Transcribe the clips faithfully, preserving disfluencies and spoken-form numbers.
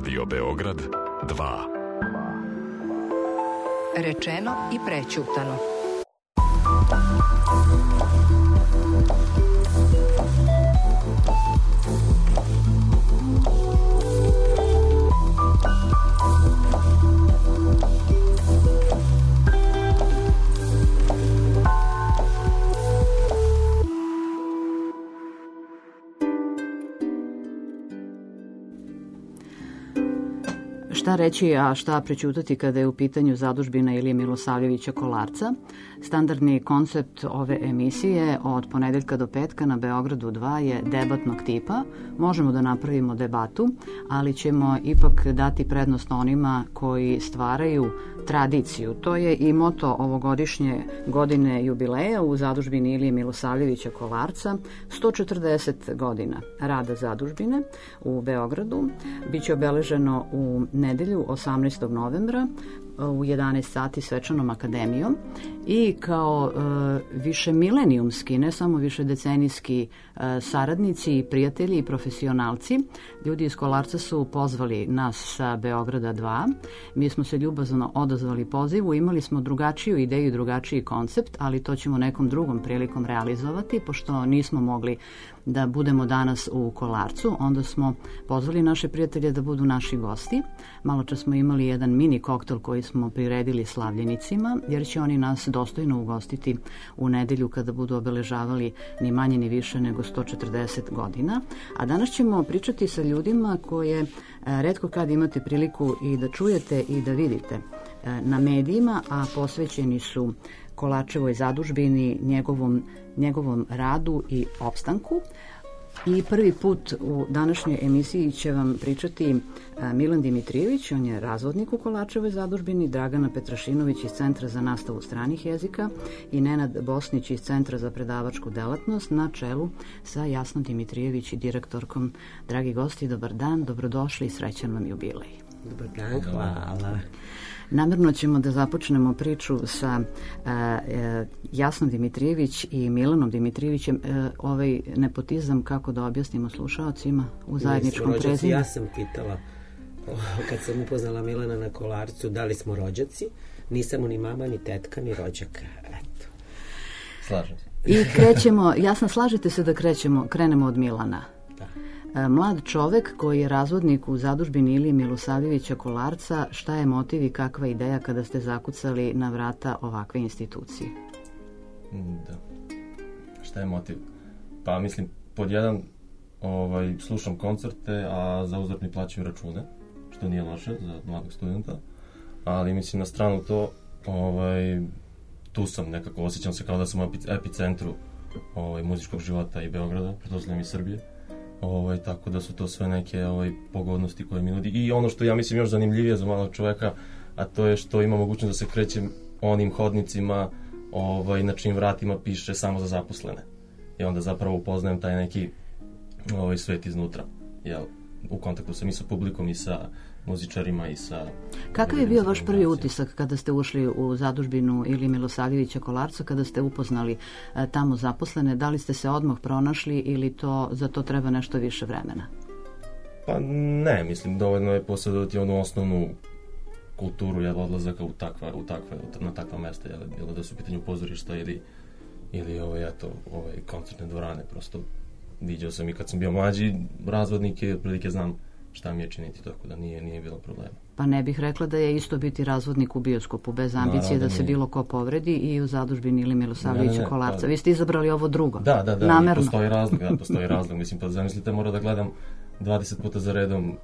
Radio Beograd dva. Rečeno i prećutano. Šta reći, a šta prećutati kada je u pitanju zadužbina Ilije Milosavljevića Kolarca? Standardni koncept ove emisije od ponedeljka do petka na Beogradu dva je debatnog tipa. Možemo da napravimo debatu, ali ćemo ipak dati prednost onima koji stvaraju tradiciju. To je i moto ovogodišnje godine jubileja u zadužbini Ilije Milosavljevića Kolarca. sto četrdeset godina rada zadužbine u Beogradu biće obeleženo u nedelju osamnaestog novembra u jedanaest sati svečanom akademijom i kao e, više milenijumski, ne samo više decenijski e, saradnici i prijatelji i profesionalci, ljudi iz Kolarca su pozvali nas sa Beograda dva. Mi smo se ljubazno odazvali pozivu, imali smo drugačiju ideju i drugačiji koncept, ali to ćemo nekom drugom prilikom realizovati, pošto nismo mogli da budemo danas u Kolarcu, onda smo pozvali naše prijatelje da budu naši gosti. Malo čas smo imali jedan mini koktel koji smo priredili slavljenicima, jer će oni nas dostojno ugostiti u nedelju kada budu obeležavali ni manje ni više nego sto četrdeset godina. A danas ćemo pričati sa ljudima koje retko kad imate priliku i da čujete i da vidite na medijima, a posvećeni su Kolarčevoj zadužbini, njegovom, njegovom radu i opstanku. I prvi put u današnjoj emisiji će vam pričati Milan Dimitrijević, on je razvodnik u Kolarčevoj zadužbini, Dragana Petrašinović iz Centra za nastavu stranih jezika i Nenad Bosnić iz Centra za predavačku delatnost na čelu sa Jasnom Dimitrijević i direktorkom. Dragi gosti, dobar dan, dobrodošli i srećan vam jubilej. Dobar dan, hvala. Namerno ćemo da započnemo priču sa uh, uh, Jasnom Dimitrijević i Milanom Dimitrijevićem. Uh, ovaj nepotizam, kako da objasnimo slušaocima u zajedničkom prezimenu. Ja sam pitala, kad sam upoznala Milana na Kolarcu, da li smo rođaci. Nisam mu ni mama, ni tetka, ni rođaka. Eto. Slažem se. I krećemo, Jasna, slažete se da krećemo, krenemo od Milana? Mlad čovek koji je razvodnik u zadužbini Ilije Milosavljevića Kolarca, šta je motiv i kakva ideja kada ste zakucali na vrata ovakve institucije? Da. Šta je motiv? Pa mislim, pod jedan ovaj, slušam koncerte, a za uzvrat mi plaćaju račune, što nije loše za mladog studenta, ali mislim na stranu to, ovaj, tu sam nekako, osjećam se kao da sam u epicentru ovaj, muzičkog života i Beograda, pretpostavljam i Srbije. Ovaj, tako da su to sve neke ovaj, pogodnosti koje mi nudi. I ono što ja mislim još zanimljivije za malog čoveka, a to je što ima mogućnost da se krećem onim hodnicima ovaj, na čijim vratima piše samo za zaposlene. I onda zapravo upoznajem taj neki ovaj, svet iznutra. Jel, u kontaktu sam i sa publikom i sa muzičarima i sa... Kakav je bio vaš prvi utisak kada ste ušli u zadužbinu Ilije Milosavljevića Kolarca, kada ste upoznali e, tamo zaposlene? Da li ste se odmah pronašli ili to, za to treba nešto više vremena? Pa ne, mislim, dovoljno je posjedovati onu osnovnu kulturu jel, odlazaka u takva, u takva, na takva mesta, jel, bilo da su u pitanju pozorišta ili, ili ovaj, eto, ovaj, koncertne dvorane. Prosto viđao sam i kad sam bio mlađi razvodnik i otprilike znam šta mi je činiti, tako da nije, nije bilo problema. Pa ne bih rekla da je isto biti razvodnik u bioskopu bez ambicije da, da se bilo ko povredi i u zadužbini Ilije Milosavljevića Kolarca. Pa, vi ste izabrali ovo drugo. Da, da, da. Namerno. Postoji razlog, da, postoji razlog. Mislim, pa zamislite, mora da gledam dvadeset puta za redom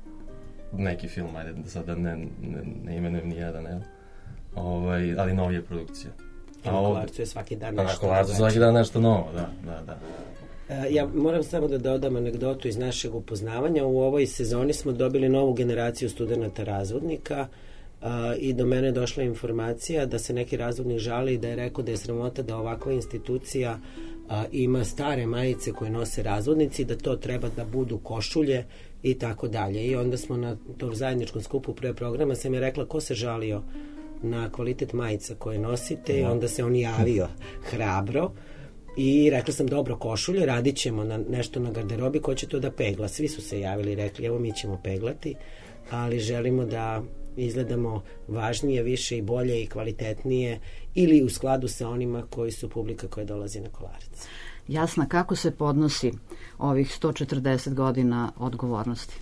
neki film, ajde da sada ne, ne, ne imenujem ni jedan, jel? Ovaj, ali novije produkcija. A na Kolarcu je svaki dan nešto. Na Kolarcu svaki dan nešto novo, da, da, da. Ja moram samo da dodam anegdotu iz našeg upoznavanja. U ovoj sezoni smo dobili novu generaciju studenta razvodnika uh, i do mene je došla informacija da se neki razvodnik žali i da je rekao da je sramota da ovakva institucija uh, ima stare majice koje nose razvodnici, da to treba da budu košulje i tako dalje. I onda smo na tom zajedničkom skupu pre programa sam je rekla ko se žalio na kvalitet majica koje nosite i onda se on javio hrabro. I rekla sam, dobro, košulje, radit ćemo na nešto na garderobi, ko će to da pegla. Svi su se javili i rekli, evo mi ćemo peglati. ali želimo da izgledamo važnije, više i bolje i kvalitetnije ili u skladu sa onima koji su publika koja dolazi na Kolarac. Jasna, kako se podnosi ovih sto četrdeset godina odgovornosti?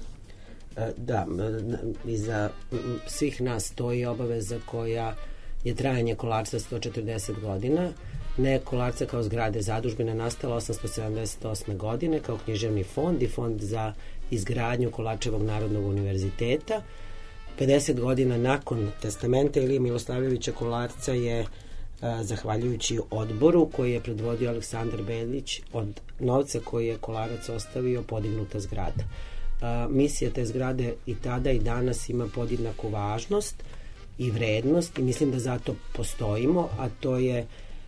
Da, iza svih nas stoji obaveza koja je trajanje Kolarca sto četrdeset godina. Ne Kolarca kao zgrade zadužbine nastala osamsto sedamdeset osme. godine kao književni fond i fond za izgradnju Kolarčevog narodnog univerziteta. pedeset godina nakon testamenta Ilije Milosavljevića Kolarca je, a, zahvaljujući odboru koji je predvodio Aleksandar Belić, od novca koji je Kolarac ostavio podignuta zgrada. A, misija te zgrade i tada i danas ima podjednaku važnost i vrednost i mislim da zato postojimo, a to je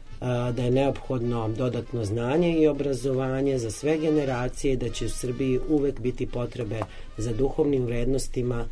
a, da je neophodno dodatno znanje i obrazovanje za sve generacije, da će u Srbiji uvek biti potrebe za duhovnim vrednostima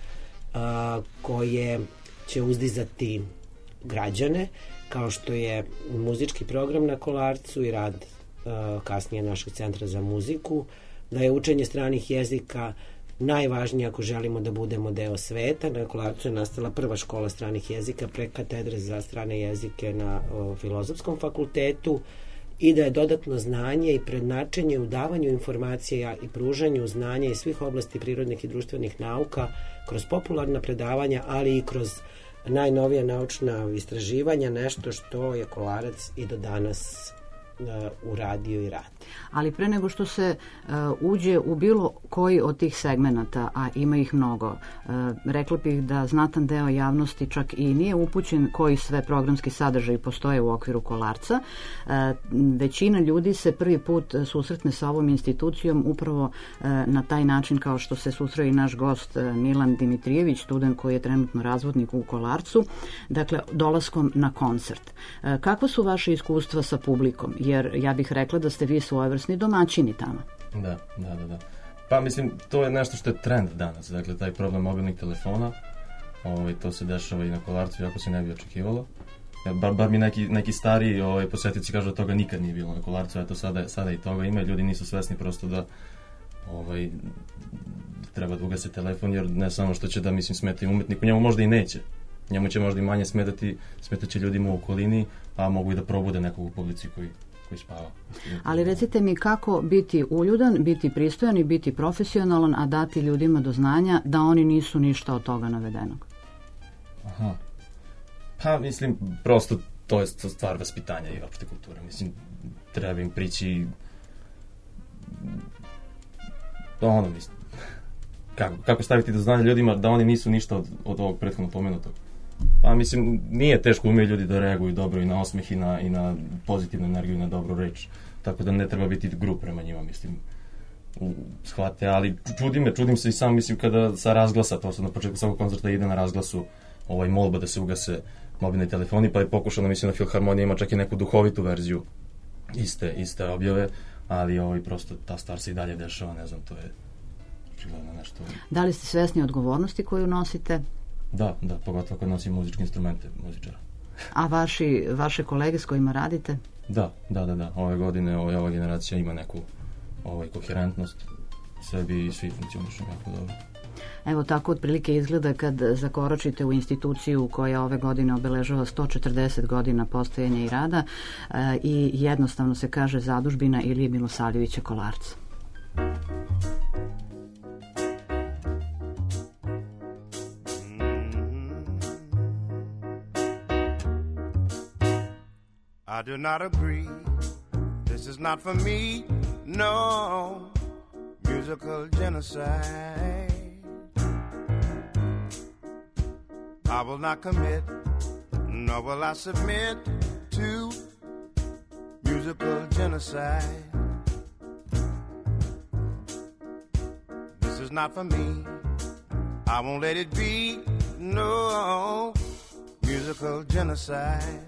a, koje će uzdizati građane, kao što je muzički program na Kolarcu i rad a, kasnije našeg centra za muziku, da je učenje stranih jezika najvažnije ako želimo da budemo deo sveta. Na Kolarcu je nastala prva škola stranih jezika pre katedre za strane jezike na o, Filozofskom fakultetu i da je dodatno znanje i prednačenje u davanju informacija i pružanju znanja iz svih oblasti prirodnih i društvenih nauka kroz popularna predavanja, ali i kroz najnovija naučna istraživanja, nešto što je Kolarac i do danas uh, uradio i radi. Ali pre nego što se uh, uđe u bilo koji od tih segmenata, a ima ih mnogo, uh, rekla bih da znatan deo javnosti čak i nije upućen koji sve programski sadržaji postoje u okviru Kolarca. Uh, većina ljudi se prvi put susretne sa ovom institucijom upravo uh, na taj način kao što se susreo i naš gost uh, Milan Dimitrijević, student koji je trenutno razvodnik u Kolarcu, dakle dolaskom na koncert. Uh, kakva su vaše iskustva sa publikom? Jer ja bih rekla da ste vi svojevrsni domaćini tamo. Da, da, da, da. Pa mislim, to je nešto što je trend danas, dakle taj problem mobilnih telefona, ovaj, to se dešava i na Kolarcu, jako se ne bi očekivalo. Bar, bar mi neki, neki stariji ovaj, posjetioci kažu da toga nikad nije bilo na Kolarcu, eto sada, sada i toga ima, ljudi nisu svesni prosto da ovaj, treba da ugase telefon, jer ne samo što će da, mislim, smeta i umetniku, njemu možda i neće. Njemu će možda i manje smetati, smetaće ljudima u okolini, a mogu i da probude nekog u publici koji koji spava. Ali recite mi kako biti uljudan, biti pristojan i biti profesionalan, a dati ljudima do znanja da oni nisu ništa od toga navedenog. Aha. Pa mislim, prosto to je stvar vaspitanja i opšte kulture. Mislim, treba im prići ono, mislim, kako, kako staviti do znanja ljudima da oni nisu ništa od, od ovog prethodno pomenutog. Pa mislim, nije teško, umeju ljudi da reaguju dobro i na osmeh i na, i na pozitivnu energiju i na dobru reč. Tako da ne treba biti grup prema njima, mislim, u shvate, ali čudi me, čudim se i sam, mislim, kada sa razglasa, to sam na početku svakog koncerta ide na razglasu ovaj molba da se ugase mobilni telefoni, pa je pokušano, mislim, na Filharmonija ima čak i neku duhovitu verziju iste, iste objave, ali ovaj, prosto ta stvar se i dalje dešava, ne znam, to je očigledno nešto. Da li ste svesni odgovornosti koju nosite? Da, da, pogotovo kad nosim muzičke instrumente muzičara. A vaši, vaše kolege s kojima radite? Da, da, da, da. Ove godine ova, ova generacija ima neku ovaj, koherentnost sebi i svi funkcionišu jako dobro. Evo tako otprilike izgleda kad zakoračite u instituciju koja ove godine obeležava sto četrdeset godina postojanja i rada e, i jednostavno se kaže zadužbina Ilije Milosavljevića Kolarca. I do not agree. This is not for me, no musical genocide. I will not commit, nor will I submit to musical genocide. This is not for me. I won't let it be, no musical genocide.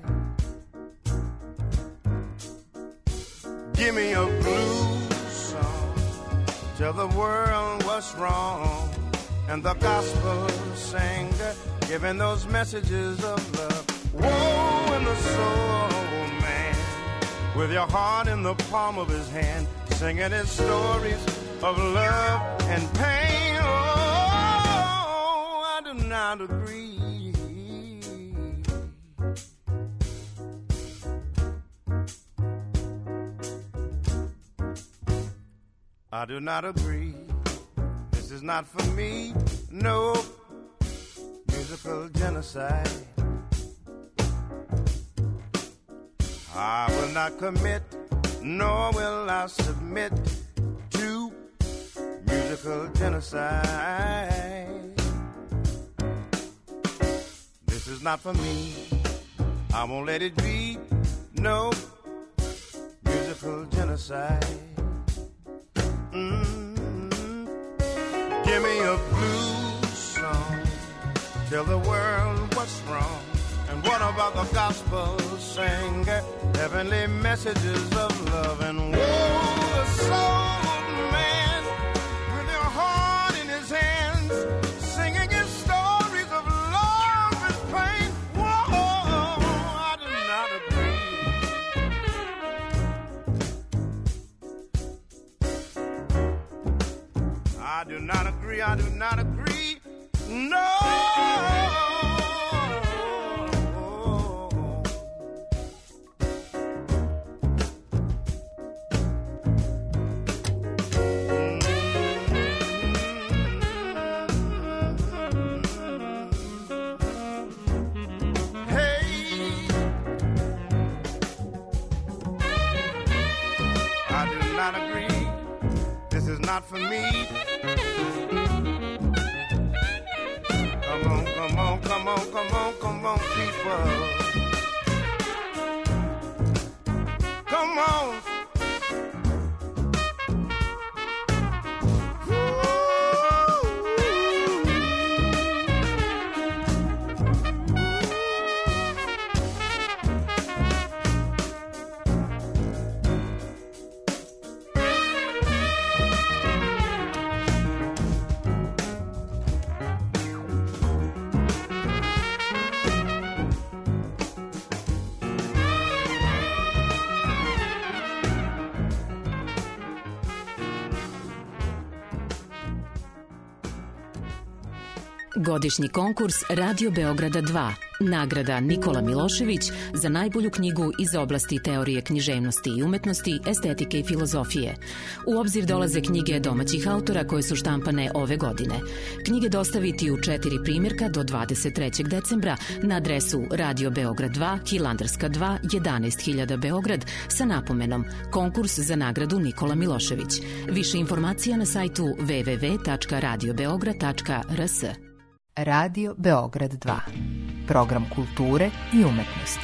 Give me a blues song, tell the world what's wrong, and the gospel singer giving those messages of love. Woe in the soul, man, with your heart in the palm of his hand, singing his stories of love and pain. Oh, not agree. I do not agree. This is not for me. No musical genocide. I will not commit, nor will I submit to musical genocide. This is not for me. I won't let it be. No musical genocide. Mm-hmm. Give me a blues song. Tell the world what's wrong. And what about the gospel sing heavenly messages of love? And woe the soul man with your heart in his hands, singing his stories of love and pain. Whoa, I do not agree. I do not agree, I do not agree. No. Not agree. This is not for me. Come on, come on, come on, come on, come on, people. Come on. Godišnji konkurs Radio Beograda dva. Nagrada Nikola Milošević za najbolju knjigu iz oblasti teorije književnosti i umetnosti, estetike i filozofije. U obzir dolaze knjige domaćih autora koje su štampane ove godine. Knjige dostaviti u četiri primjerka do dvadeset trećeg decembra na adresu Radio Beograd dva, Hilandarska dva, jedanaest hiljada Beograd sa napomenom Konkurs za nagradu Nikola Milošević. Više informacija na sajtu w w w tačka radio beograd tačka r s. Radio Beograd dva. Program kulture i umetnosti.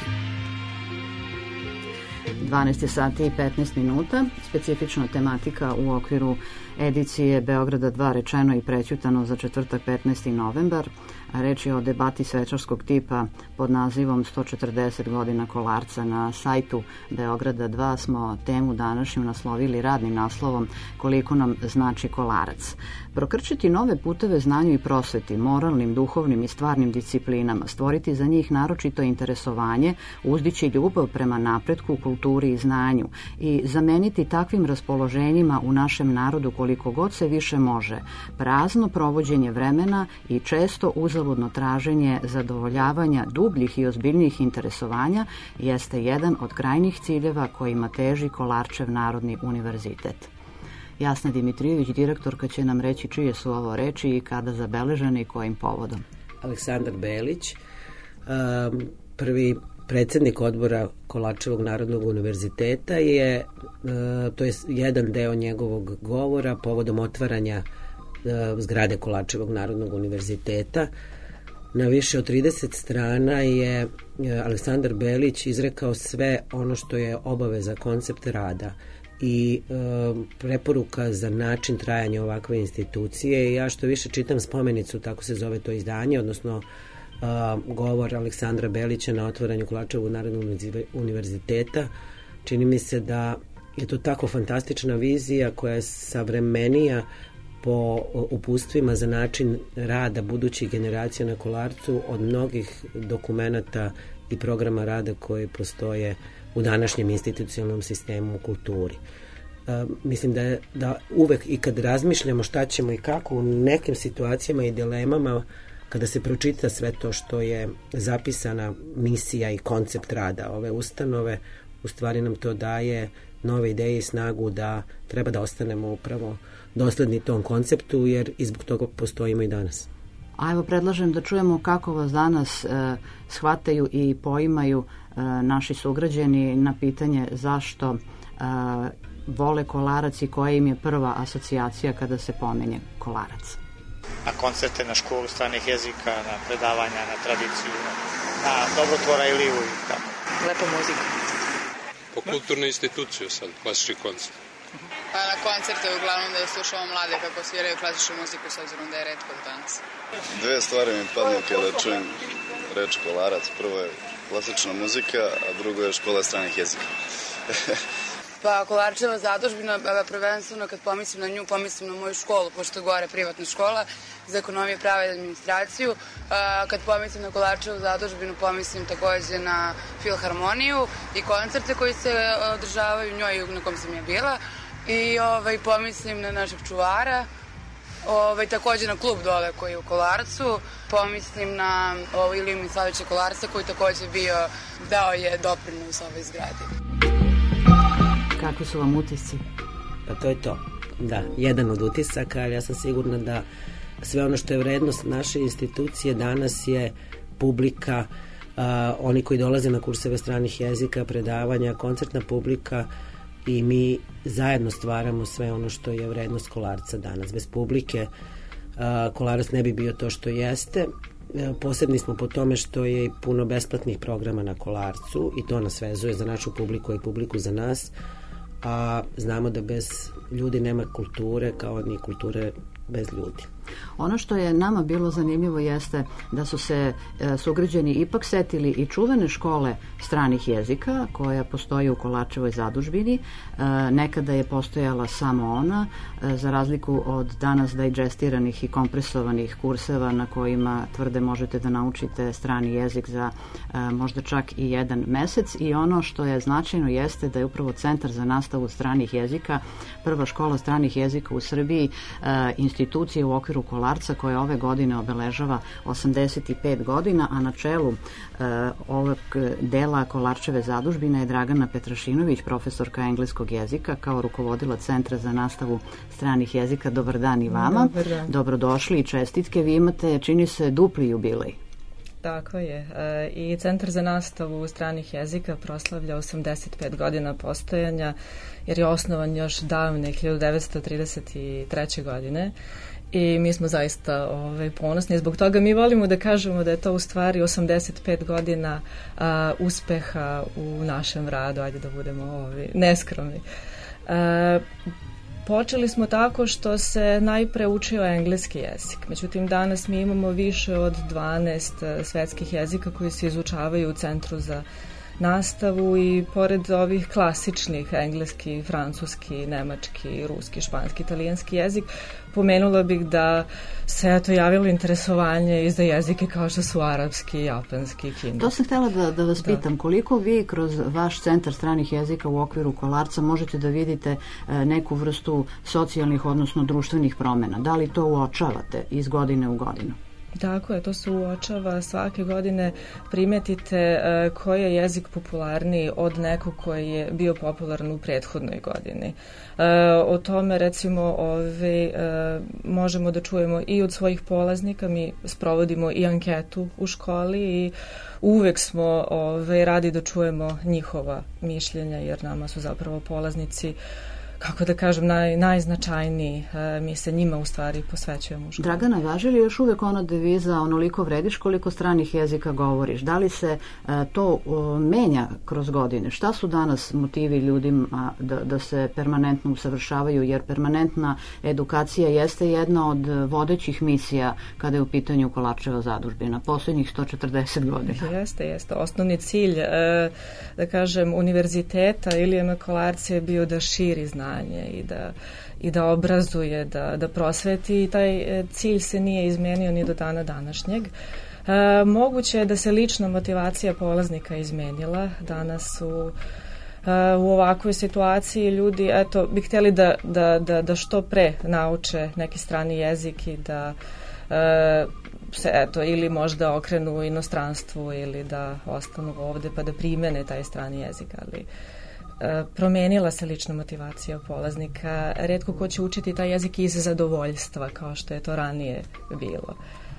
dvanaest sati i petnaest minuta. Specifična tematika u okviru edicije Beograda dva rečeno i prećutano za četvrtak petnaesti novembar. Reč je o debati svečarskog tipa pod nazivom sto četrdeset godina Kolarca. Na sajtu Beograda dva smo temu današnju naslovili radnim naslovom Koliko nam znači Kolarac. Prokrčiti nove puteve znanju i prosveti, moralnim, duhovnim i stvarnim disciplinama, stvoriti za njih naročito interesovanje, uzdići ljubav prema napretku, kulturi i znanju i zameniti takvim raspoloženjima u našem narodu koliko god se više može, prazno provođenje vremena i često uzaludno traženje zadovoljavanja dubljih i ozbiljnijih interesovanja jeste jedan od krajnjih ciljeva kojima teži Kolarčev Narodni univerzitet. Jasna Dimitrijević, direktorka, će nam reći čije su ovo reči i kada zabeležene i kojim povodom. Aleksandar Belić, prvi predsjednik odbora Kolarčevog Narodnog univerziteta, je, to je jedan deo njegovog govora povodom otvaranja zgrade Kolarčevog Narodnog univerziteta. Na više od trideset strana je Aleksandar Belić izrekao sve ono što je obaveza, koncept rada i e, preporuka za način trajanja ovakve institucije. Ja što više čitam spomenicu, tako se zove to izdanje, odnosno a, govor Aleksandra Belića na otvaranju Kolarčevog Narodnog univerziteta, čini mi se da je to tako fantastična vizija koja je savremenija po upustvima za način rada budućih generacija na Kolarcu od mnogih dokumenata i programa rada koji postoje u današnjem institucionalnom sistemu u kulturi. E, mislim da, je, da uvek i kad razmišljamo šta ćemo i kako u nekim situacijama i dilemama kada se pročita sve to što je zapisana misija i koncept rada ove ustanove, u stvari nam to daje nove ideje i snagu da treba da ostanemo upravo dosledni tom konceptu, jer i zbog toga postojimo i danas. A evo predlažem da čujemo kako vas danas e, shvataju i poimaju e, naši sugrađani na pitanje zašto e, vole Kolarac i koja im je prva asocijacija kada se pomenje Kolarac. Na koncerte, na školu stranih jezika, na predavanja, na tradiciju, na Dobrotvora i Livu i tako. Lepa muzika. Po kulturnu instituciju sad, klasični koncert. Pa na koncerte uglavnom da slušamo mlade kako sviraju klasičnu muziku s obzirom da je retko danas. Dve stvari mi padne kada čujem reč Kolarac. Prvo je klasična muzika, a drugo je škola stranih jezika. Pa Kolarčeva zadužbina, prvenstveno kad pomislim na nju, pomislim na moju školu, pošto je gore privatna škola za ekonomiju, prava i administraciju. Kad pomislim na Kolarčevu zadužbinu, pomislim takođe na filharmoniju i koncerte koji se održavaju u njoj na kom sam je bila. I ovaj, pomislim na našeg čuvara, ovaj, takođe na klub dole koji je u Kolarcu. Pomislim na ovaj, Iliju Mislavića Kolarca koji takođe bio, dao je doprinos ovoj zgradi. Kakvi su vam utisci? Pa to je to. Da, jedan od utisaka, ali ja sam sigurna da sve ono što je vrednost naše institucije danas je publika, uh, oni koji dolaze na kurseve stranih jezika, predavanja, koncertna publika, i mi zajedno stvaramo sve ono što je vrednost Kolarca danas. Bez publike uh, Kolarac ne bi bio to što jeste. Uh, posebni smo po tome što je i puno besplatnih programa na Kolarcu i to nas vezuje za našu publiku i publiku za nas, a znamo da bez ljudi nema kulture, kao ni kulture bez ljudi. Ono što je nama bilo zanimljivo jeste da su se e, sugrađani ipak setili i čuvene škole stranih jezika koja postoji u Kolarčevoj zadužbini. E, nekada je postojala samo ona, e, za razliku od danas dajđestiranih i kompresovanih kurseva na kojima tvrde možete da naučite strani jezik za e, možda čak i jedan mesec. I ono što je značajno jeste da je upravo Centar za nastavu stranih jezika prva škola stranih jezika u Srbiji, e, institucija u okviru Kolarca koja ove godine obeležava osamdeset pet godina, a na čelu e, ovog dela Kolarčeve zadužbine je Dragana Petrašinović, profesorka engleskog jezika, kao rukovodila Centra za nastavu stranih jezika. Dobar dan i vama. Dobar dan. Dobrodošli i čestitke. Vi imate, čini se, dupli jubilej. Tako je. E, I Centar za nastavu stranih jezika proslavlja osamdeset pet godina postojanja, jer je osnovan još davne hiljadu devetsto trideset treće. godine. I mi smo zaista ovaj, ponosni. Zbog toga mi volimo da kažemo da je to u stvari osamdeset pet godina a, uspeha u našem radu. Ajde da budemo ovaj, neskromni. A, počeli smo tako što se najpre učio engleski jezik. Međutim, danas mi imamo više od dvanaest svetskih jezika koji se izučavaju u Centru za nastavu i pored ovih klasičnih engleski, francuski, nemački, ruski, španski, italijanski jezik, pomenula bih da se eto javilo interesovanje i za jezike kao što su arapski, japanski, kineski. To sam htjela da, da vas pitam, da. Koliko vi kroz vaš Centar stranih jezika u okviru Kolarca možete da vidite e, neku vrstu socijalnih, odnosno društvenih promjena? Da li to uočavate iz godine u godinu? Tako je, to se uočava. Svake godine primetite uh, koji je jezik popularniji od nekog koji je bio popularan u prethodnoj godini. Uh, o tome recimo ove, uh, možemo da čujemo i od svojih polaznika. Mi sprovodimo i anketu u školi i uvek smo ove, radi da čujemo njihova mišljenja, jer nama su zapravo polaznici, kako da kažem, naj, najznačajniji. E, mi se njima u stvari posvećujemo u školu. Dragana, važi li još uvek ona deviza onoliko vrediš koliko stranih jezika govoriš? Da li se e, to o, menja kroz godine? Šta su danas motivi ljudima da, da se permanentno usavršavaju? Jer permanentna edukacija jeste jedna od vodećih misija kada je u pitanju Kolarčeva zadužbina posljednjih sto četrdeset godina. Jeste, jeste. Osnovni cilj, e, da kažem, univerziteta Ilije Kolarca je bio da širi znanje i da, i da obrazuje, da, da prosveti, i taj cilj se nije izmenio ni do dana današnjeg. E, moguće je da se lična motivacija polaznika izmenila. Danas su e, u ovakvoj situaciji ljudi, eto, bi htjeli da, da, da, da što pre nauče neki strani jezik i da e, se eto ili možda okrenu u inostranstvu ili da ostanu ovde pa da primene taj strani jezik, ali e, promenila se lična motivacija polaznika. Retko ko će učiti taj jezik iz zadovoljstva kao što je to ranije bilo.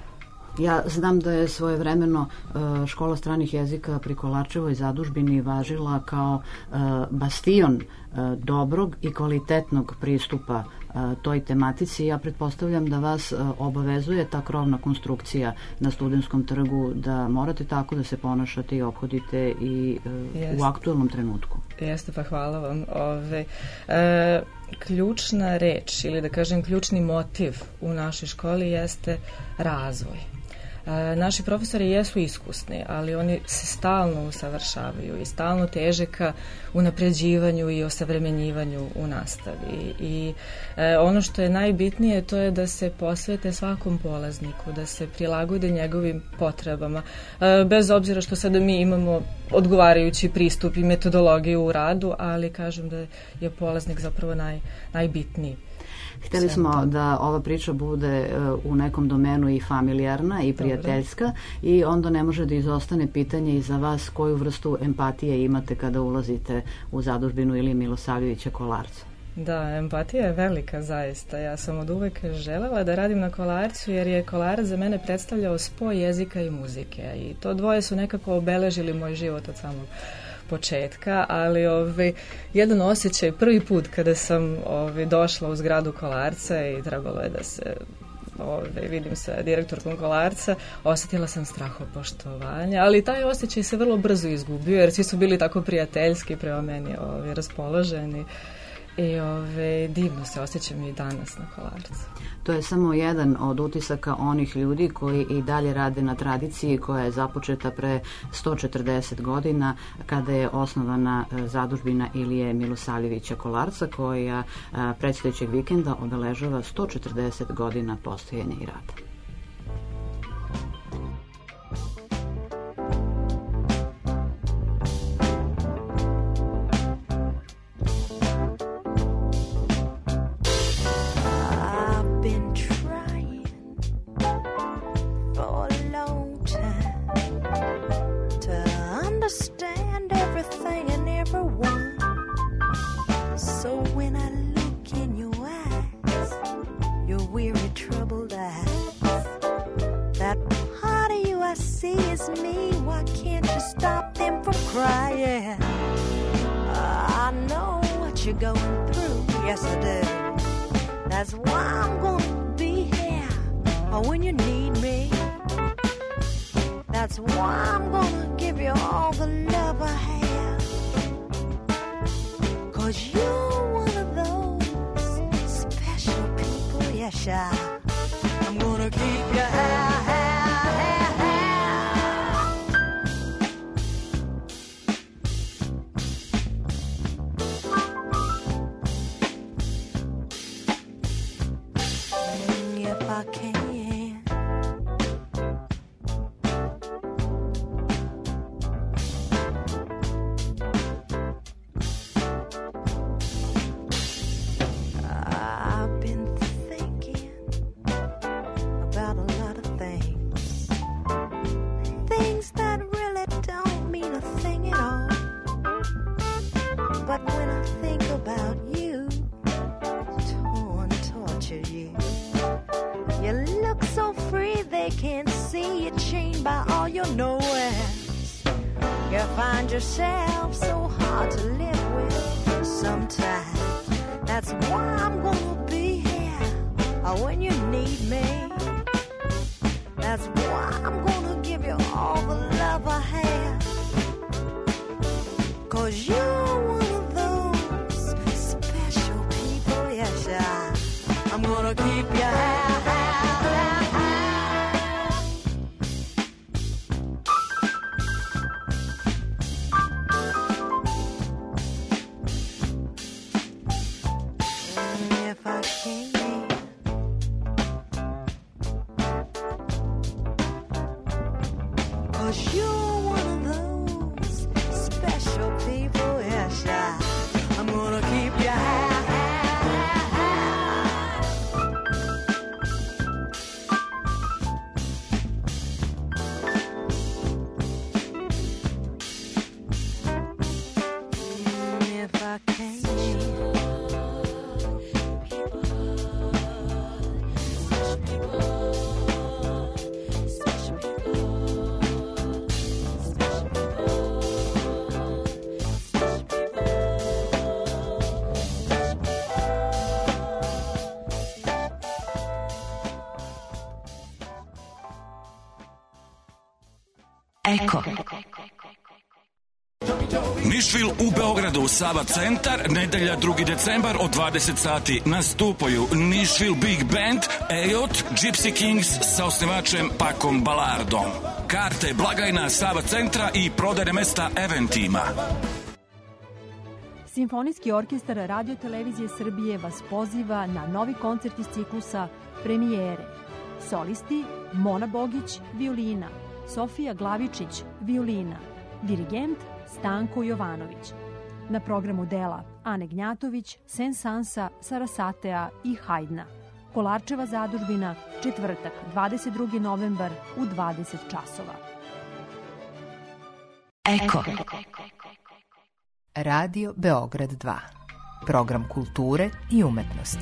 Ja znam da je svojevremeno škola stranih jezika pri Kolarčevoj zadužbini važila kao bastion dobrog i kvalitetnog pristupa toj tematici. Ja pretpostavljam da vas obavezuje ta krovna konstrukcija na Studentskom trgu, da morate tako da se ponašate i ophodite i u aktuelnom trenutku. Jeste, pa hvala vam. Ove, e, ključna reč ili da kažem ključni motiv u našoj školi jeste razvoj. Naši profesori jesu iskusni, ali oni se stalno usavršavaju i stalno teže ka unapređivanju i osavremenjivanju u nastavi. I e, ono što je najbitnije to je da se posvete svakom polazniku, da se prilagode njegovim potrebama, e, bez obzira što sada mi imamo odgovarajući pristup i metodologiju u radu, ali kažem da je polaznik zapravo naj, najbitniji. Hteli smo da ova priča bude u nekom domenu i familijarna i prijateljska. Dobre. I onda ne može da izostane pitanje i za vas koju vrstu empatije imate kada ulazite u zadužbinu Ilije Milosavljevića Kolarca. Da, empatija je velika zaista. Ja sam od uvek želela da radim na Kolarcu jer je Kolarac za mene predstavljao spoj jezika i muzike i to dvoje su nekako obeležili moj život od samog početka, ali ovaj, jedan osjećaj prvi put kada sam ovaj, došla u zgradu Kolarca i trebalo je da se ovaj, vidim sa direktorkom Kolarca, osjetila sam strahopoštovanje, ali taj osjećaj se vrlo brzo izgubio jer svi su bili tako prijateljski prema meni ovaj, raspoloženi i ove, divno se osjećam i danas na Kolarcu. To je samo jedan od utisaka onih ljudi koji i dalje rade na tradiciji koja je započeta pre sto četrdeset godina kada je osnovana zadužbina Ilije Milosavljevića Kolarca koja predstojećeg vikenda obeležava sto četrdeset godina postojanja i rada. Yourself so hard to live with sometimes. That's why I'm gonna be here when you need me. That's why I'm gonna give you all the love I have. Cause you're one of those special people, yes, I, I'm gonna keep you happy. Cause you're one of those special people, yeah. Eko. Nišvil u Beogradu, Sava centar, nedelja drugi decembar od dvadeset sati nastupaju Nišvil Big Band, Ejot, Gypsy Kings sa osnivačem Pakom Balardom. Karte, blagajna Sava centra i prodajne mesta Eventima. Simfonijski orkestar Radio Televizije Srbije vas poziva na novi koncert iz ciklusa Premijere. Solisti Mona Bogić, violina, Sofija Glavičić, violina, dirigent Stanko Jovanović. Na programu dela Ane Gnjatović, Sensansa, Sarasatea i Hajdna. Kolarčeva zadužbina, četvrtak, dvadeset drugi novembar u dvadeset časova. Eko. Radio Beograd dva. Program kulture i umetnosti.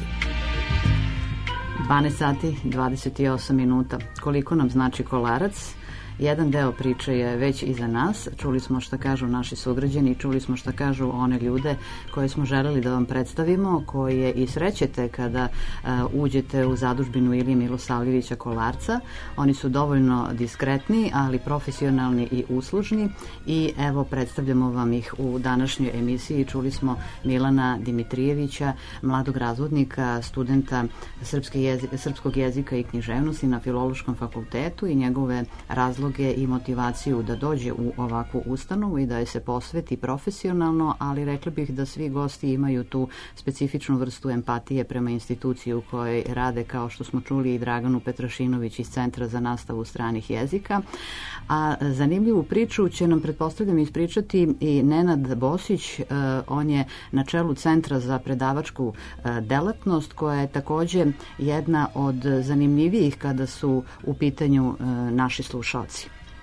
dvanaest sati, dvadeset osam minuta. Koliko nam znači Kolarac? Jedan deo priče je već iza nas. Čuli smo šta kažu naši sugrađani, čuli smo šta kažu one ljude koje smo želeli da vam predstavimo, koje i srećete kada uh, uđete u zadužbinu Ilije Milosavljevića Kolarca. Oni su dovoljno diskretni, ali profesionalni i uslužni i evo predstavljamo vam ih u današnjoj emisiji. Čuli smo Milana Dimitrijevića, mladog razvodnika, studenta srpske jezi, srpskog jezika i književnosti na Filološkom fakultetu i njegove razloge i motivaciju da dođe u ovakvu ustanovu i da je se posveti profesionalno, ali rekla bih da svi gosti imaju tu specifičnu vrstu empatije prema instituciji u kojoj rade, kao što smo čuli i Draganu Petrašinović iz Centra za nastavu stranih jezika. A zanimljivu priču će nam, pretpostavljam, ispričati i Nenad Bosić. On je na čelu Centra za predavačku delatnost, koja je takođe jedna od zanimljivijih kada su u pitanju naši slušalci.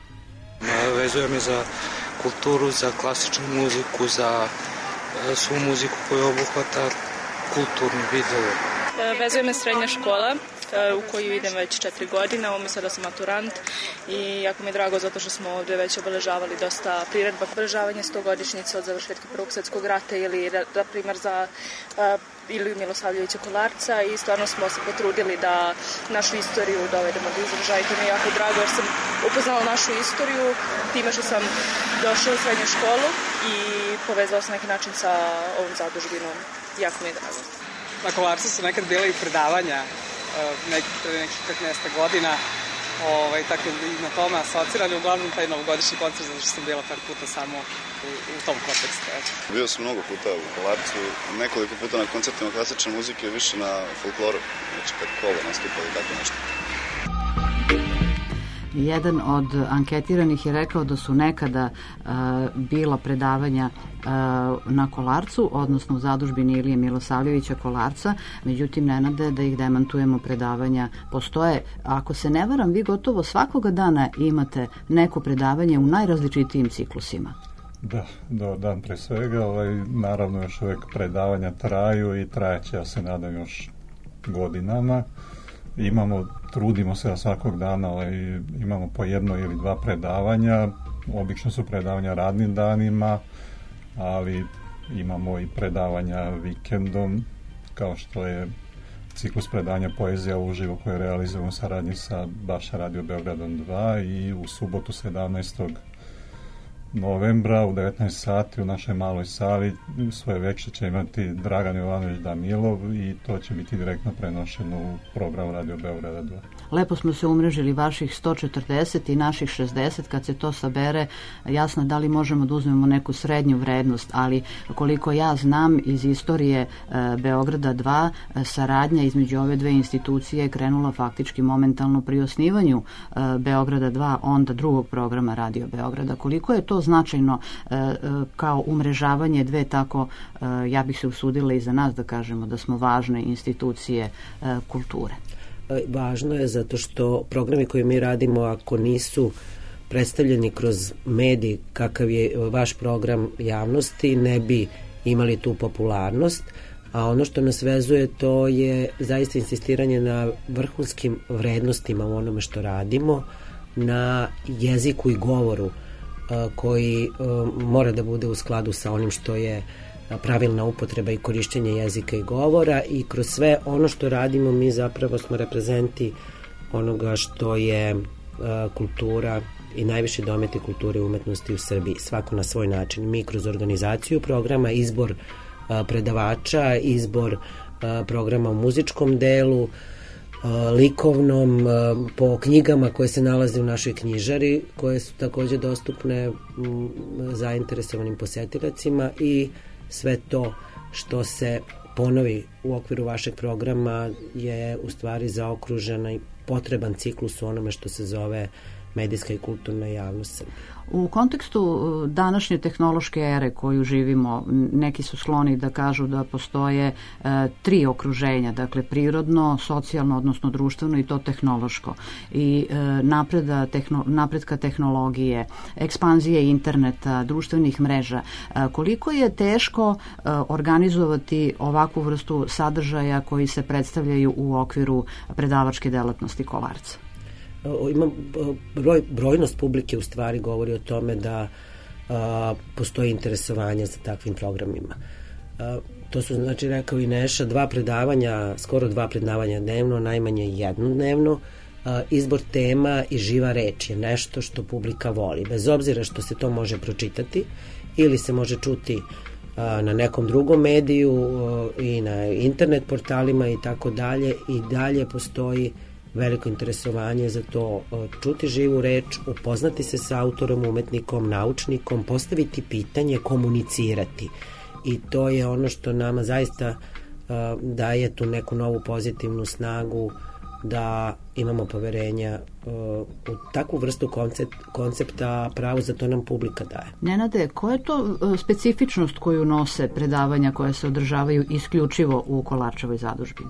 Vezuje me za kulturu, za klasičnu muziku, za svu muziku koju obuhvata kulturni video. Vezuje me srednja škola u koju idem već četiri godine, ovo mi sada sam maturant i jako mi je drago zato što smo ovde već obeležavali dosta priredba, obeležavanje stogodišnjice od završetka Prvog svjetskog rata ili, na primjer, za Iliju Milosavljevića Kolarca i stvarno smo se potrudili da našu istoriju dovedemo do izražaja i to mi je jako drago jer sam upoznala našu istoriju time što sam došla u srednju školu i povezala se na neki način sa ovom zadužbinom. Jako mi je drago. Na Kolarcu su nekad bila i predavanja nek, pre nekih petnaest godina, ovaj, tako i na tome asocirali, uglavnom taj novogodišnji koncert, zato što sam bila par puta samo u, u tom kontekstu. Bio sam mnogo puta u Kolarcu, nekoliko puta na koncertima klasične muzike, više na folkloru, znači kad kolo nastupa i tako nešto. Jedan od anketiranih je rekao da su nekada uh, bila predavanja uh, na Kolarcu, odnosno u zadužbini Ilije Milosavljevića Kolarca, međutim, Nenade, da ih demantujemo, predavanja postoje. Ako se ne varam, vi gotovo svakoga dana imate neko predavanje u najrazličitijim ciklusima. Da, do dan pre svega, ovaj, naravno još uvek predavanja traju i trajaće, ja se nadam, još godinama. Imamo, trudimo se da svakog dana ovaj, imamo po jedno ili dva predavanja, obično su predavanja radnim danima, ali imamo i predavanja vikendom, kao što je ciklus predavanja Poezija uživo koje realizujemo u saradnji sa baš Radio Beogradom dva i u subotu sedamnaestog novembra u devetnaest sati u našoj maloj sali svoje večer će imati Dragan Jovanović Danilov i to će biti direktno prenošeno u program Radio Beograda dva. Lepo smo se umrežili, vaših sto četrdeset i naših šezdeset, kad se to sabere, jasno da li možemo da uzmemo neku srednju vrednost, ali koliko ja znam iz istorije e, Beograda dva, e, saradnja između ove dve institucije je krenula faktički momentalno pri osnivanju e, Beograda dva, onda drugog programa Radio Beograda. Koliko je to značajno e, e, kao umrežavanje dve tako, e, ja bih se usudila i za nas da kažemo da smo važne institucije e, kulture. Važno je zato što programi koje mi radimo, ako nisu predstavljeni kroz medij kakav je vaš program javnosti, ne bi imali tu popularnost, a ono što nas vezuje to je zaista insistiranje na vrhunskim vrednostima u onome što radimo, na jeziku i govoru koji mora da bude u skladu sa onim što je pravilna upotreba i korišćenje jezika i govora i kroz sve ono što radimo mi zapravo smo reprezenti onoga što je kultura i najviši dometi kulture i umetnosti u Srbiji, svako na svoj način. Mi kroz organizaciju programa, izbor a, predavača, izbor a, programa u muzičkom delu, a, likovnom, a, po knjigama koje se nalaze u našoj knjižari, koje su takođe dostupne m, zainteresovanim posetilacima, i sve to što se ponovi u okviru vašeg programa je u stvari zaokružena i potreban ciklus u onome što se zove medijska i kulturna javnost. U kontekstu današnje tehnološke ere koju živimo, neki su skloni da kažu da postoje e, tri okruženja, dakle prirodno, socijalno, odnosno društveno i to tehnološko. I e, napreda, tehno, napretka tehnologije, ekspanzije interneta, društvenih mreža. E, koliko je teško e, organizovati ovakvu vrstu sadržaja koji se predstavljaju u okviru predavačke delatnosti Kolarca? Ima broj, brojnost publike u stvari govori o tome da a, postoji interesovanje za takvim programima. A, to su, znači, rekao i Neša, dva predavanja, skoro dva predavanja dnevno, najmanje jedno dnevno. A, izbor tema i živa reč je nešto što publika voli, bez obzira što se to može pročitati ili se može čuti a, na nekom drugom mediju a, i na internet portalima i tako dalje, i dalje postoji veliko interesovanje za to, čuti živu reč, upoznati se sa autorom, umetnikom, naučnikom, postaviti pitanje, komunicirati. I to je ono što nama zaista uh, daje tu neku novu pozitivnu snagu da imamo poverenja uh, u takvu vrstu koncept, koncepta, pravo za to nam publika daje. Nenade, koja je to uh, specifičnost koju nose predavanja koje se održavaju isključivo u Kolarčevoj zadužbini?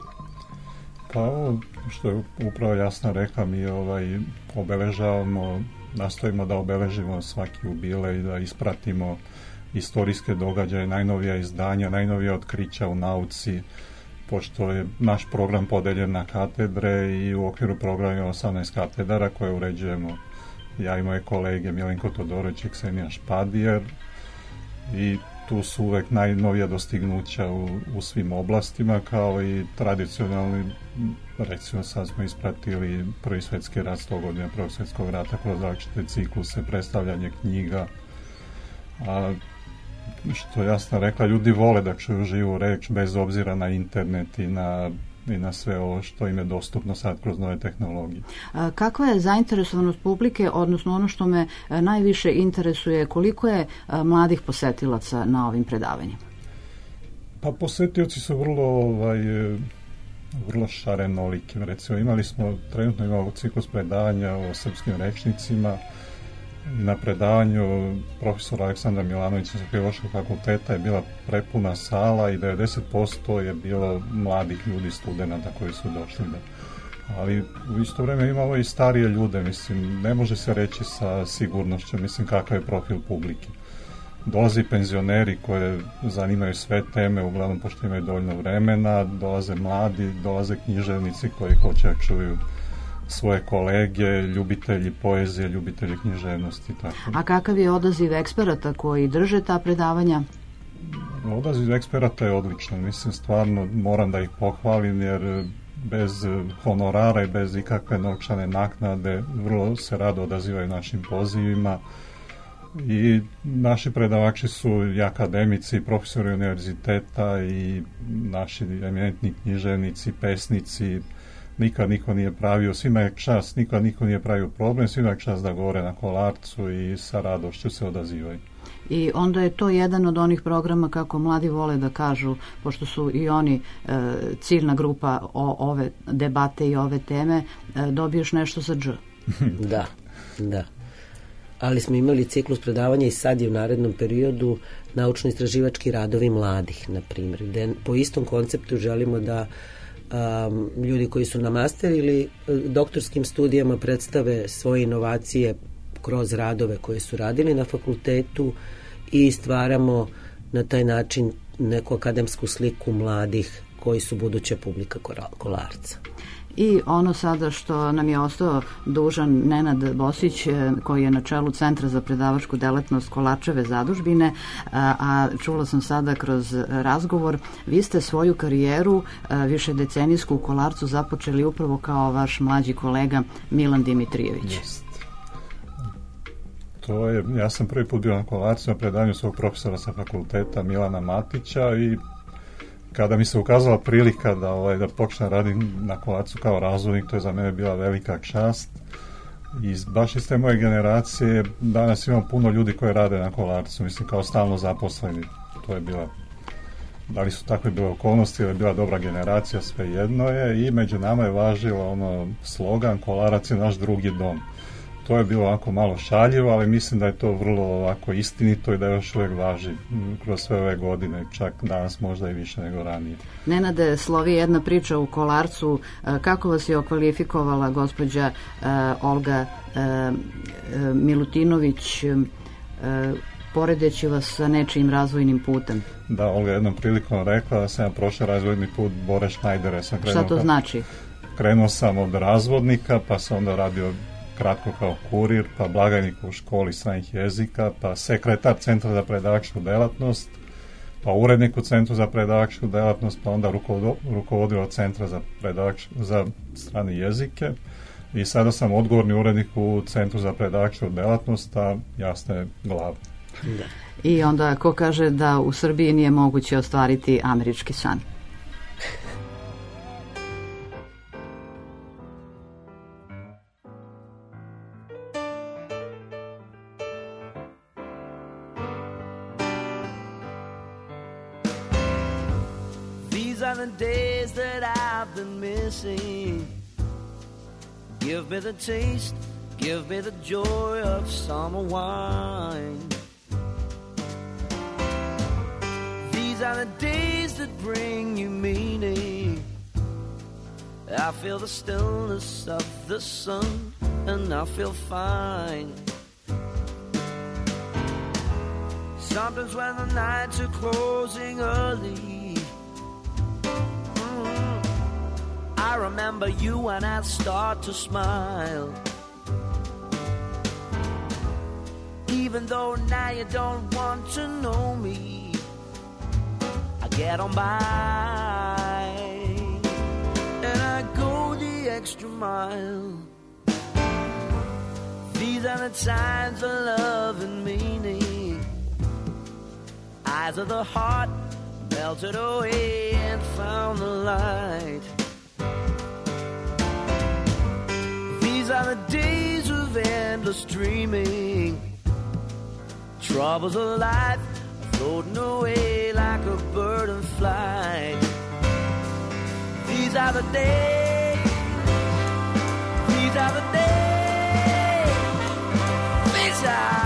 Pa ovo što je upravo Jasna rekla, mi ovaj, obeležavamo, nastojimo da obeležimo svaki jubilej, da ispratimo istorijske događaje, najnovija izdanja, najnovija otkrića u nauci, pošto je naš program podeljen na katedre i u okviru programa je osamnaest katedara koje uređujemo ja i moje kolege Milenko Todorović i Ksenija Špadijer, i tu su uvek najnovija dostignuća u, u svim oblastima, kao i tradicionalni, recimo sad smo ispratili prvi svetski rat, sto godina prvog svetskog rata, kroz različite cikluse, predstavljanje knjiga. A što Jasna rekla, ljudi vole da čuju živu reč bez obzira na internet i na i na sve ovo što im je dostupno sad kroz nove tehnologije. A kakva je zainteresovanost publike, odnosno ono što me najviše interesuje, koliko je mladih posetilaca na ovim predavanjima? Pa posetioci su vrlo ovaj, vrlo šarenoliki. Recimo, imali smo, trenutno imamo ciklus predavanja o srpskim rečnicima. Na predavanju profesora Aleksandra Milanovića sa Filološkog fakulteta je bila prepuna sala i devedeset posto je bilo mladih ljudi, studenata koji su došli. Da. Ali u isto vreme imamo i starije ljude, mislim, ne može se reći sa sigurnošću, mislim, kakav je profil publike. Dolaze i penzioneri koje zanimaju sve teme, uglavnom pošto imaju dovoljno vremena, dolaze mladi, dolaze književnici koji hoće da čuju svoje kolege, ljubitelji poezije, ljubitelji književnosti. Tako. A kakav je odaziv eksperata koji drže ta predavanja? Odaziv eksperata je odličan. Mislim, stvarno moram da ih pohvalim, jer bez honorara i bez ikakve novčane naknade vrlo se rado odazivaju našim pozivima. I naši predavači su i akademici, i profesori univerziteta, i naši eminentni književnici, pesnici. Nikad niko nije pravio, svima je čast, nikad niko nije pravio problem, svima je čast da govore na Kolarcu i sa radošću se odazivaju. I onda je to jedan od onih programa, kako mladi vole da kažu, pošto su i oni e, ciljna grupa o, ove debate i ove teme, e, dobiješ nešto za dž. Da, da. Ali smo imali ciklus predavanja i sad je u narednom periodu naučno-istraživački radovi mladih, na primjer, gde po istom konceptu želimo da Um, ljudi koji su na master ili doktorskim studijama predstave svoje inovacije kroz radove koje su radili na fakultetu i stvaramo na taj način neku akademsku sliku mladih koji su buduća publika Kolarca. I ono sada što nam je ostao dužan Nenad Bosić, koji je na čelu Centra za predavačku delatnost Kolarčeve zadužbine, a, a čula sam sada kroz razgovor, vi ste svoju karijeru višedecenijsku u Kolarcu započeli upravo kao vaš mlađi kolega Milan Dimitrijević. Jest. To je, ja sam prvi put bio na Kolarcu na predavanju svog profesora sa fakulteta Milana Matića i kada mi se ukazala prilika da, ovaj, da počnem raditi na Kolarcu kao razvodnik, to je za mene bila velika čast. I baš iz te moje generacije danas imam puno ljudi koji rade na Kolarcu, mislim kao stalno zaposleni. To je bila, da li su takve bile okolnosti ili je bila dobra generacija, svejedno je, i među nama je važilo ono slogan Kolarac je naš drugi dom. To je bilo ovako malo šaljivo, ali mislim da je to vrlo ovako istinito i da još uvijek važi kroz sve ove godine, čak danas možda i više nego ranije. Nenade, slovi jedna priča u Kolarcu. Kako vas je okvalifikovala gospođa uh, Olga uh, Milutinović, uh, poredeći vas sa nečijim razvojnim putem? Da, Olga jednom prilikom rekla da sam ja prošao razvojni put Bore Šnajdere. Sam Šta to znači? Krenuo sam od razvodnika, pa sam onda radio kratko kao kurir, pa blagajnik u školi stranih jezika, pa sekretar Centra za predavačku delatnost, pa urednik u Centru za predavačku delatnost, pa onda rukovodio Centra za, predavač, za strane jezike i sada sam odgovorni urednik u Centru za predavačku delatnost, a jasno je glav. Da. I onda ko kaže da u Srbiji nije moguće ostvariti američki san? The days that I've been missing. Give me the taste, give me the joy of summer wine. These are the days that bring you meaning. I feel the stillness of the sun and I feel fine. Sometimes when the nights are closing early, I remember you and I start to smile. Even though now you don't want to know me, I get on by and I go the extra mile. These are the times of love and meaning. Eyes of the heart melted away and found the light. These are the days of endless dreaming. Troubles of life are floating away like a bird in flight. These are the days. These are the days. These are.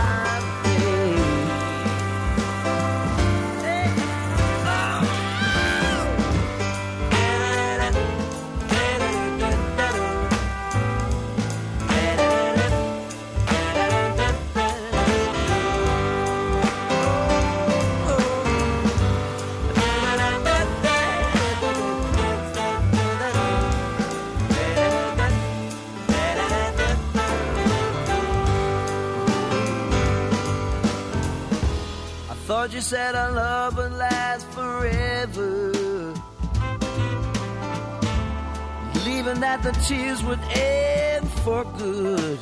Thought you said our love would last forever, leaving that the tears would end for good.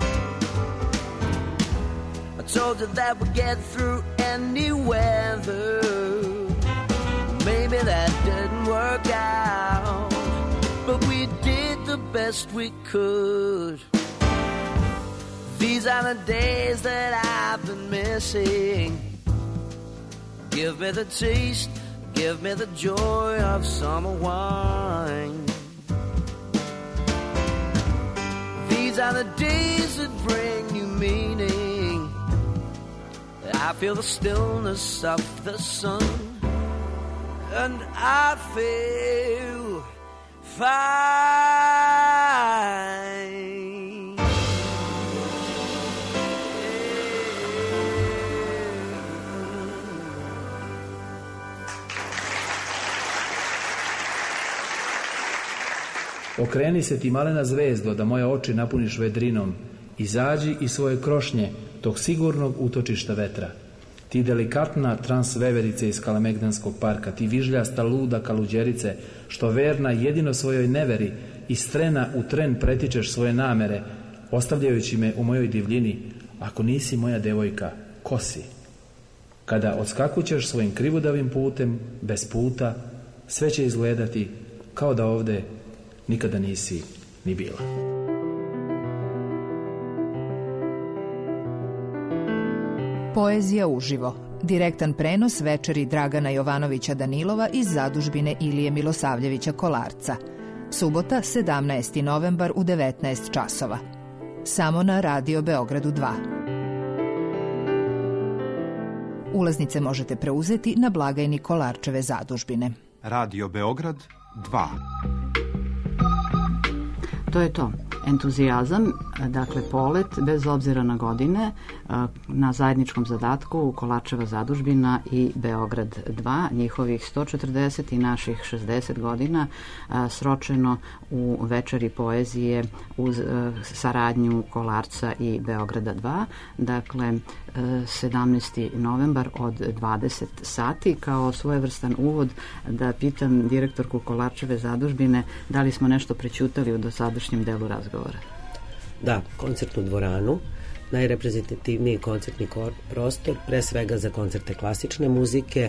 I told you that we'd get through any weather. Maybe that didn't work out, but we did the best we could. These are the days that I've been missing. Give me the taste, give me the joy of summer wine. These are the days that bring you meaning. I feel the stillness of the sun and I feel fine. Okreni se ti malena zvezdo, da moje oči napuniš vedrinom. Izađi iz svoje krošnje, tog sigurnog utočišta vetra. Ti delikatna transveverice iz Kalemegdanskog parka, ti vižljasta luda kaluđerice, što verna jedino svojoj neveri, iz trena u tren pretičeš svoje namere, ostavljajući me u mojoj divljini, ako nisi moja devojka, ko si? Kada odskakućeš svojim krivudavim putem, bez puta, sve će izgledati kao da ovde nikada nisi ni bila. Poezija uživo. Direktan prenos večeri Dragana Jovanovića Danilova iz zadužbine Ilije Milosavljevića Kolarca. Subota, sedamnaesti novembar u devetnaest časova. Samo na Radio Beogradu dva. Ulaznice možete preuzeti na blagajni Kolarčeve zadužbine. Radio Beograd dva. To je to. Entuzijazam, dakle polet, bez obzira na godine, na zajedničkom zadatku Kolarčeva zadužbina i Beograd dva, njihovih sto četrdeset i naših šezdeset godina, sročeno u večeri poezije uz saradnju Kolarca i Beograda dva, dakle sedamnaesti novembar od dvadeset sati. Kao svojevrstan uvod da pitam direktorku Kolarčeve zadužbine da li smo nešto prećutali u dosadašnjem delu razgovora. Da, koncertnu dvoranu, najreprezentativniji koncertni prostor, pre svega za koncerte klasične muzike.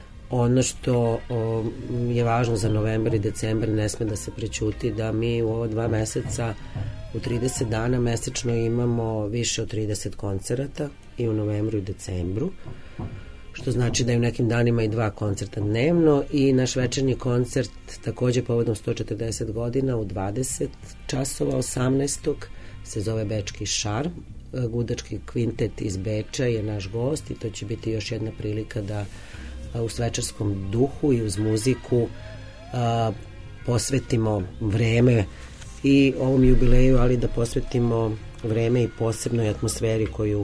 Ono što o, je važno za novembar i decembar, ne sme da se prećuti da mi u ova dva meseca u trideset dana mesečno imamo više od trideset koncerata i u novembru i decembru, što znači da je u nekim danima i dva koncerta dnevno i naš večernji koncert takođe povodom sto četrdeset godina u dvadeset časova osamnaestog se zove Bečki šarm. Gudački kvintet iz Beča je naš gost i to će biti još jedna prilika da u svečarskom duhu i uz muziku a, posvetimo vreme i ovom jubileju, ali da posvetimo vreme i posebnoj atmosferi koju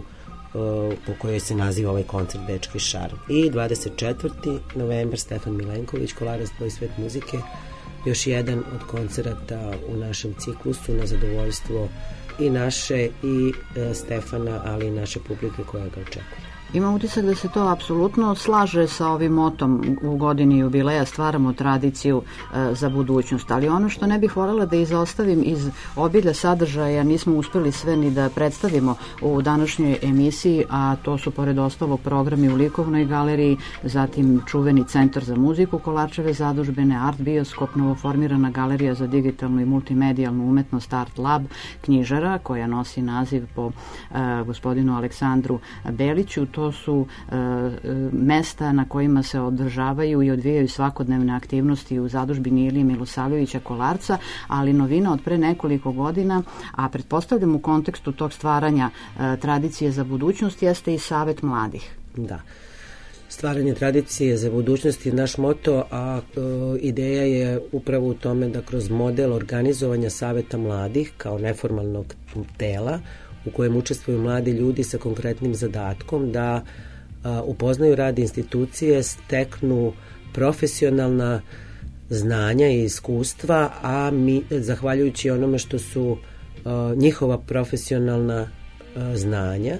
po kojoj se naziva ovaj koncert Bečki šarm. I dvadeset četvrti novembar Stefan Milenković, Kolarac Tvoj svet muzike, još jedan od koncerata u našem ciklusu na zadovoljstvo i naše i e, Stefana, ali i naše publike koja ga očekuje. Imam utisak da se to apsolutno slaže sa ovim motom u godini jubileja, stvaramo tradiciju e, za budućnost, ali ono što ne bih voljela da izostavim iz obilja sadržaja, nismo uspeli sve ni da predstavimo u današnjoj emisiji, a to su pored ostalog programi u Likovnoj galeriji, zatim čuveni Centar za muziku Kolarčeve zadužbine, Art bioskop, novoformirana galerija za digitalnu i multimedijalnu umetnost Art Lab, knjižara koja nosi naziv po e, gospodinu Aleksandru Beliću. To su e, mesta na kojima se održavaju i odvijaju svakodnevne aktivnosti u zadužbini Ilije Milosavljevića Kolarca, ali novina od pre nekoliko godina, a pretpostavljam u kontekstu tog stvaranja e, tradicije za budućnost, jeste i Savet mladih. Da. Stvaranje tradicije za budućnost je naš moto, a e, ideja je upravo u tome da kroz model organizovanja Saveta mladih kao neformalnog tela u kojem učestvuju mladi ljudi sa konkretnim zadatkom da a, upoznaju rad institucije, steknu profesionalna znanja i iskustva, a mi, zahvaljujući onome što su a, njihova profesionalna a, znanja,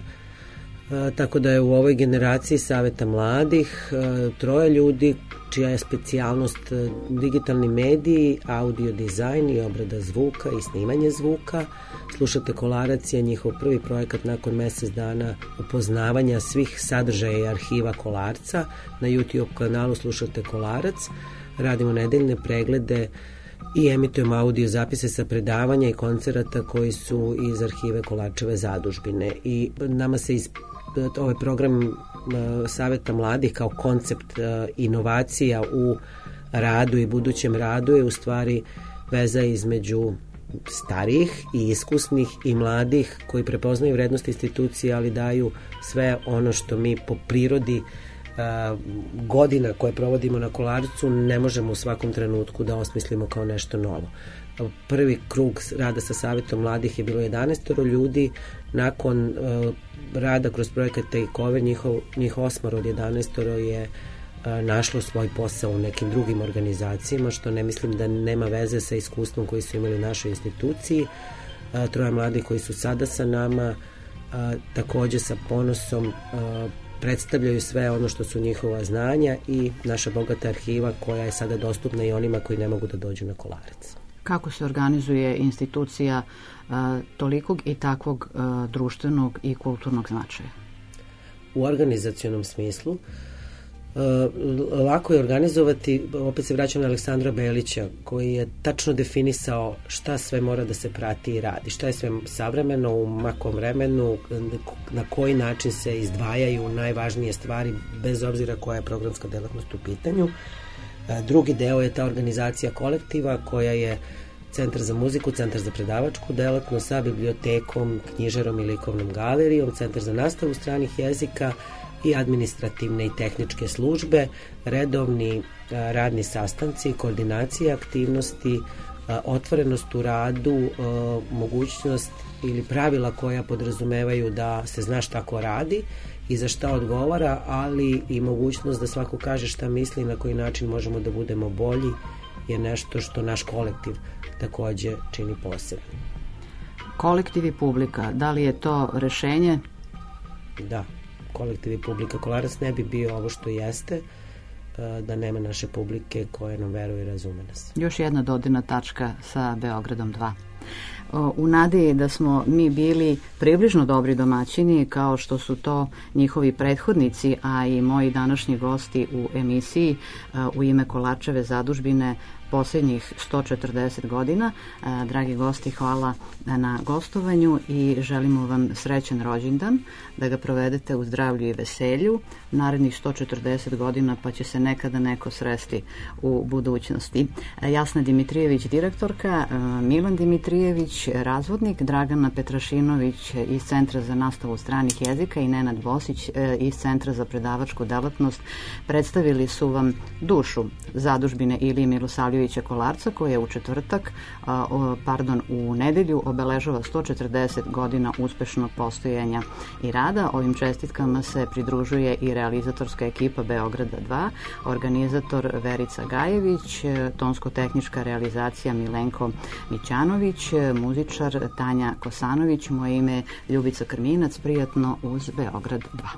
a, tako da je u ovoj generaciji Saveta mladih a, troje ljudi čija je specijalnost digitalni mediji, audio dizajn i obrada zvuka i snimanje zvuka. Slušate Kolarac je njihov prvi projekat nakon mesec dana upoznavanja svih sadržaja i arhiva Kolarca. Na YouTube kanalu slušate Kolarac. Radimo nedeljne preglede i emitujemo audio zapise sa predavanja i koncerata koji su iz arhive Kolarčeve zadužbine. I nama se iz ovaj program Saveta mladih kao koncept inovacija u radu i budućem radu je u stvari veza između starijih i iskusnih i mladih koji prepoznaju vrednost institucije, ali daju sve ono što mi po prirodi a, godina koje provodimo na Kolarcu ne možemo u svakom trenutku da osmislimo kao nešto novo. Prvi krug rada sa Savetom mladih je bilo jedanaest ljudi, nakon uh, rada kroz projekat Takeover njihov, njih osmoro od jedanaest je uh, našlo svoj posao u nekim drugim organizacijama, što ne mislim da nema veze sa iskustvom koji su imali u našoj instituciji. Uh, troje mladih koji su sada sa nama uh, takođe sa ponosom uh, predstavljaju sve ono što su njihova znanja i naša bogata arhiva koja je sada dostupna i onima koji ne mogu da dođu na Kolarac. Kako se organizuje institucija a, tolikog i takvog a, društvenog i kulturnog značaja? U organizacionom smislu Uh, lako je organizovati, opet se vraćam na Aleksandra Belića, koji je tačno definisao šta sve mora da se prati i radi, šta je sve savremeno u makom vremenu, na koji način se izdvajaju najvažnije stvari, bez obzira koja je programska delatnost u pitanju. Uh, drugi deo je ta organizacija kolektiva koja je Centar za muziku, Centar za predavačku delatnost sa bibliotekom, knjižarom i likovnom galerijom, Centar za nastavu stranih jezika i administrativne i tehničke službe, redovni a, radni sastanci, koordinacije aktivnosti, a, otvorenost u radu, a, mogućnost ili pravila koja podrazumevaju da se zna šta ko radi i za šta odgovara, ali i mogućnost da svako kaže šta misli i na koji način možemo da budemo bolji je nešto što naš kolektiv takođe čini posebno. Kolektiv i publika, da li je to rešenje? Da. Kolektiv i publika. Kolarac ne bi bio ovo što jeste da nema naše publike koja nam veruje i razume nas. Još jedna dodirna tačka sa Beogradom dva. U nadi da smo mi bili približno dobri domaćini kao što su to njihovi prethodnici, a i moji današnji gosti u emisiji u ime Kolarčeve zadužbine posljednjih sto četrdeset godina. Dragi gosti, hvala na gostovanju i želimo vam srećan rođendan, da ga provedete u zdravlju i veselju narednih sto četrdeset godina, pa će se nekada neko sresti u budućnosti. Jasna Dimitrijević, direktorka, Milan Dimitrijević, razvodnik, Dragana Petrašinović iz Centra za nastavu stranih jezika i Nenad Bosić iz Centra za predavačku delatnost predstavili su vam dušu zadužbine Ilije Milosavljevića Kolarca, koja je u četvrtak, pardon, u nedelju obeležava sto četrdeset godina uspešnog postojanja i rada. Ovim čestitkama se pridružuje i realizatorska ekipa Beograda dva, organizator Verica Gajević, tonsko-tehnička realizacija Milenko Mićanović, muzičar Tanja Kosanović, moje ime Ljubica Krminac, prijatno uz Beograd dva.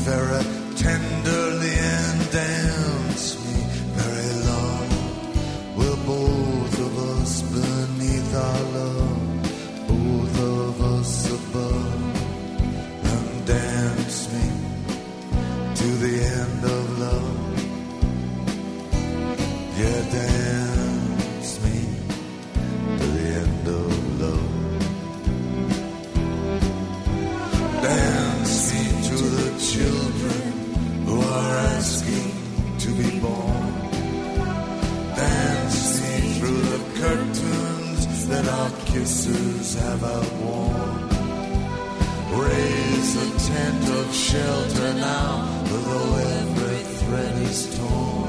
very tenderly and dance me very long. Will both of us beneath our love, both of us above, and dance me to the end of love. Yeah, dance me to the end of love. Dance me to the children who are asking to be born. Dance me through the curtains that our kisses have outworn. Raise a tent of shelter now, though every thread is torn.